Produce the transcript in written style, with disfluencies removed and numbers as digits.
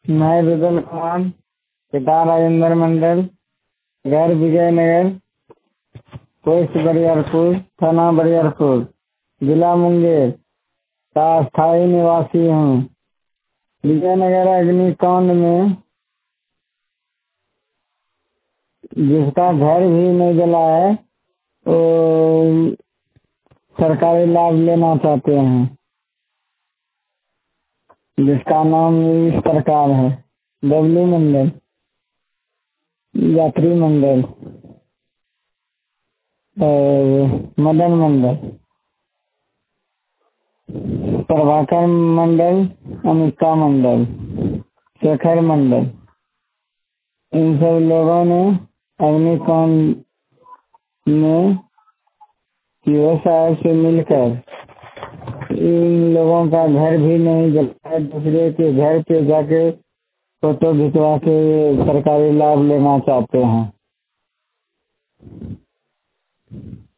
मैं रुदल कुमार, पिता राजेंद्र मंडल, घर विजयनगर, पोस्ट बरियारपुर, थाना बरियारपुर, जिला मुंगेर का स्थायी निवासी हूँ। विजयनगर अग्निकांड में जिसका घर भी नहीं जला है वो सरकारी लाभ लेना चाहते हैं, जिसका नाम इस प्रकार है: बबलू मंडल, यात्री मंडल और मदन मंडल, प्रभाकर मंडल, अमिता मंडल, शेखर मंडल। इन सब लोगों ने अग्निकांड में सीओ साहब से मिलकर इन लोगों का घर भी नहीं जला, दूसरे के घर पे जाके फोटो खिंचवा के सरकारी लाभ लेना चाहते हैं।